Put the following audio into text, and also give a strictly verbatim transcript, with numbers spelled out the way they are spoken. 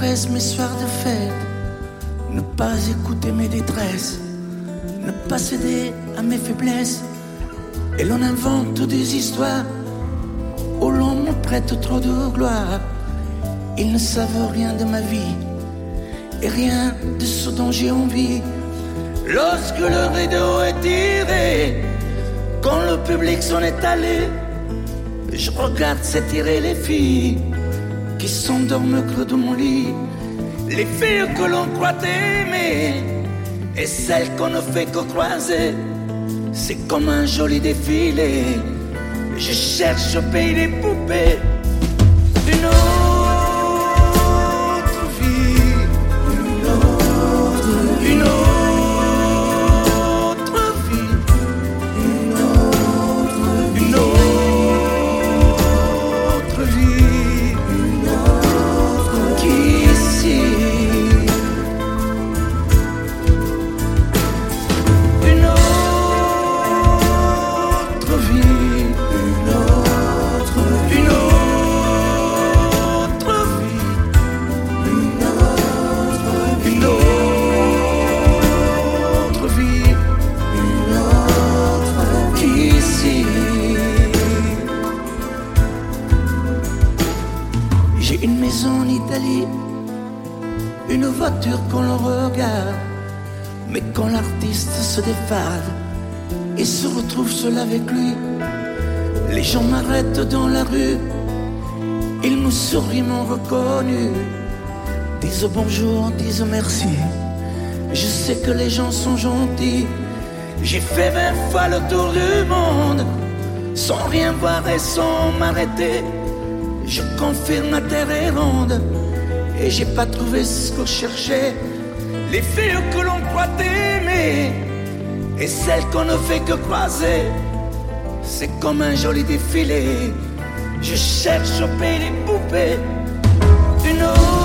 tendresse mes soirs de fête, ne pas écouter mes détresses, ne pas céder à mes faiblesses. Et l'on invente des histoires où l'on me prête trop de gloire. Ils ne savent rien de ma vie et rien de ce dont j'ai envie. Lorsque le rideau est tiré, quand le public s'en est allé, je regarde s'étirer les filles qui s'endorment au creux de mon lit. Les filles que l'on croit aimer et celles qu'on ne fait que croiser. C'est comme un joli défilé. Je cherche au pays des poupées d'une autre vie, une autre, une autre vie, une autre, une autre vie, une autre qu'ici. Une autre vie, une autre, une autre vie, une autre, une autre vie, une autre qu'ici. J'ai une maison en Italie, une voiture qu'on le regarde, mais quand l'artiste se défade et se retrouve seul avec lui, les gens m'arrêtent dans la rue, ils me sourient, m'ont reconnu, disent bonjour, disent merci. Je sais que les gens sont gentils. J'ai fait vingt fois le tour du monde sans rien voir et sans m'arrêter. Je confirme, la terre est ronde et j'ai pas trouvé ce que je cherchais. Les filles que l'on croit aimer et celles qu'on ne fait que croiser. C'est comme un joli défilé. Je cherche au pays des poupées une autre.